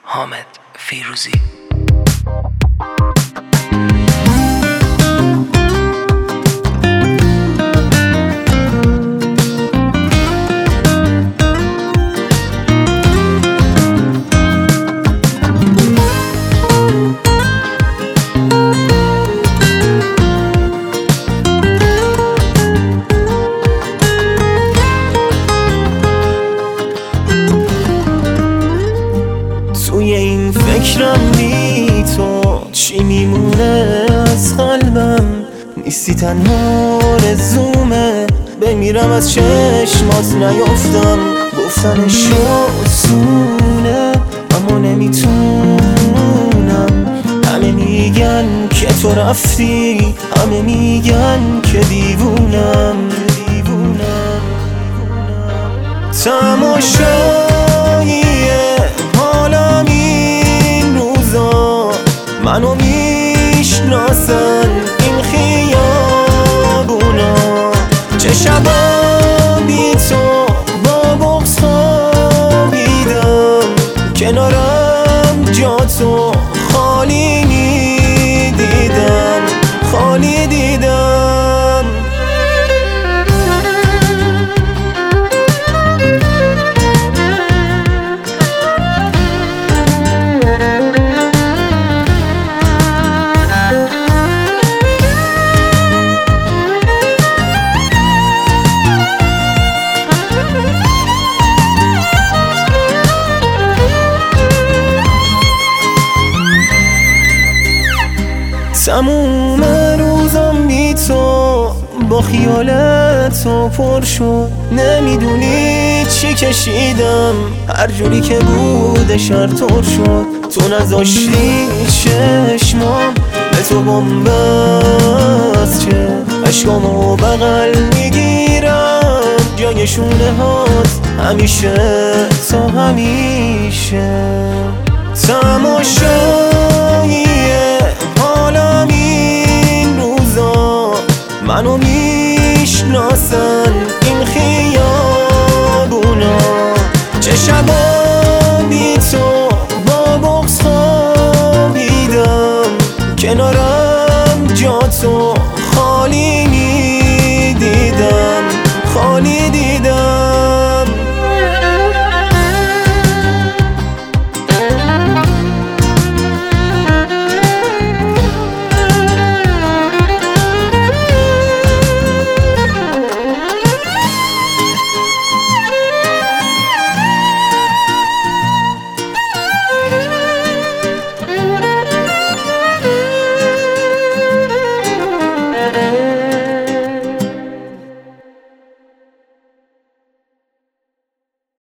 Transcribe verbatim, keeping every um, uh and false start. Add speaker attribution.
Speaker 1: حامد فیروزی.
Speaker 2: توی این فکرم بی تو چی میمونه از قلبم، نیستی تنها رزومه، بمیرم از چشمات نیافتم. گفتنش آسونه اما نمیتونم، همه میگن که تو رفتی، همه میگن که دیوونم. تماشاییه حالم این روزا، منو میشناسن این خیابونا، چه شبا بی تو با بغض خوابیدم، کنارم جا تو خالی میدیدم، خالی دیدم. تموم روزم بی تو با خیالت تو پر شد، نمیدونی چی کشیدم، هر جوری که بود شرطور شد. تو نذاشتی چشمام به تو بنبست، چه عشقامو بغل میگیرم جای شونه هات همیشه تا همیشه. تماشاییه حالم این روزا، منو میشناسن این خیابونا، چه شبا بی تو با بغض خوابیدم، کنارم جا تو خالی میدیدم، خالی